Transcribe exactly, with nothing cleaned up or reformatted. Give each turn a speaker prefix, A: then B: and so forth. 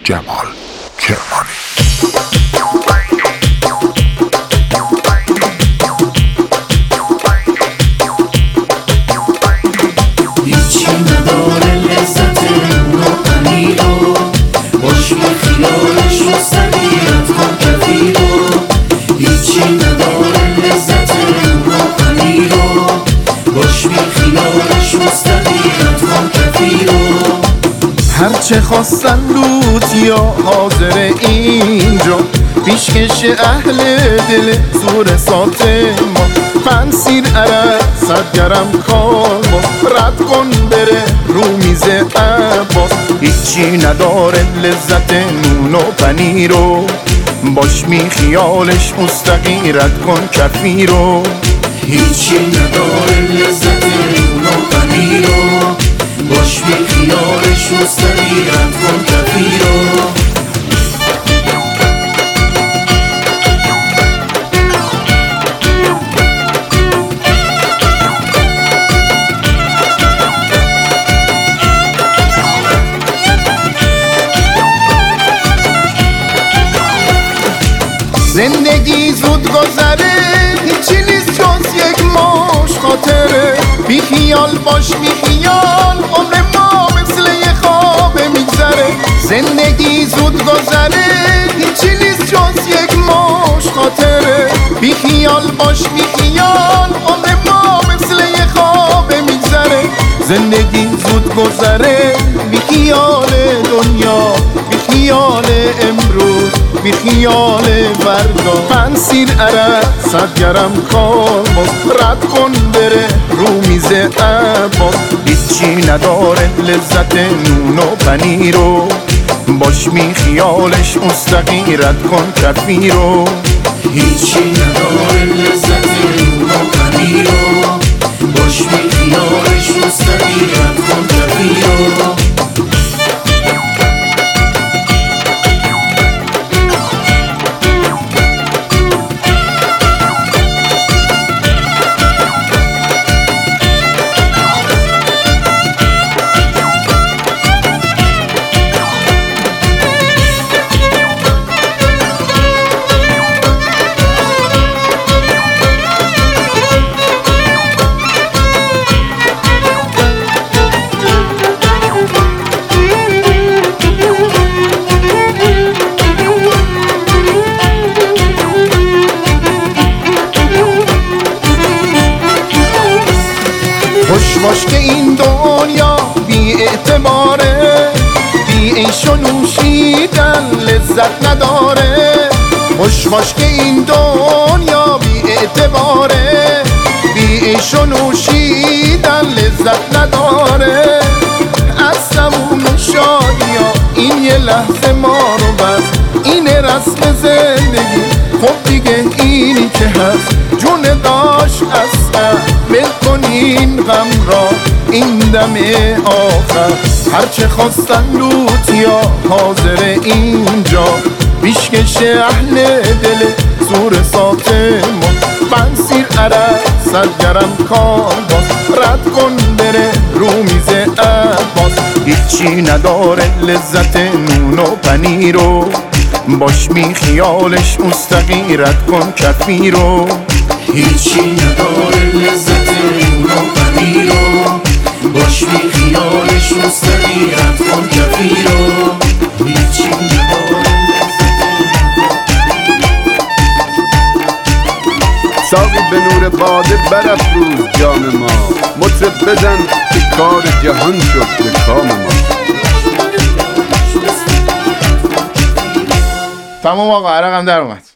A: جمال کرمانی.
B: هیچی نداره لذت نون و پنیر رو، باش بی خیالش مستقیرت کن کفیر رو. هیچی نداره لذت نون و پنیر رو، باش بی خیالش مستقیرت کن کفیر رو.
C: هرچه خواستن لوتیا حاضر اینجا، پیشکش اهل دل زور ساته ما. پنسیر عرق صد گرم کار ما، رد کن بره رو میز عباس. هیچی نداره لذت نون و پنیر رو، باش می خیالش مستقی رد کن کفیر رو.
B: هیچی نداره لذت نون و پنیر رو، باش بی خیالش مستقی رد کن کفیر رو.
C: زندگی زود گذره، هیچی نیست جز یک ماش خاطره. بی خیال باش بی خیال، عمر ما مثل یه خواب میگذره. زندگی زود گذره، هیچی نیست جز یک ماش خاطره. بی خیال باش بی خیال، عمر ما مثل یه خواب میگذره. زندگی زود گذره، بی خیال دنیا، بی خیال امروز، بی خیال فردا. پنسیر عرق صد گرم کار باز، رد کن بره رو میز عباس. هیچی نداره لذت نون و پنیر رو، باش می خیالش مستقی رد کن کفیر رو.
B: هیچی نداره لذت نون و پنیر رو، باش بی خیالش مستقی رد کن کفیر رو.
C: خوش باش که این دنیا بی اعتباره، بی عیش و نوشیدن لذت نداره. خوش باش که این دنیا بی اعتباره، بی عیش و نوشیدن لذت نداره. از تموم شادیا این یه لحظه ما رو بس، اینه رسم زندگی. خب دیگه اینی که هست، جون داشت اصلا بل کنین غم را این دم آخر. هرچه خواستن لوتیا حاضر اینجا، پیشکش اهل دل زور ساته ما. پنسیر عرق صد گرم کار باز، رد کن بره رو میز عباس. هیچی نداره لذت نون و پنیر رو، باش می خیالش مستقی رد کن کفیر رو.
B: هیچی نداره لذت نون و پنیر رو، باش بی خیالش مستقی رد کن کفیر رو. هیچی نداره
D: ساقی به نور باده برافروز جام ما، مطرب بزن که کار جهان شد به کام ما.
C: تمام آقا، عرقم در اومد.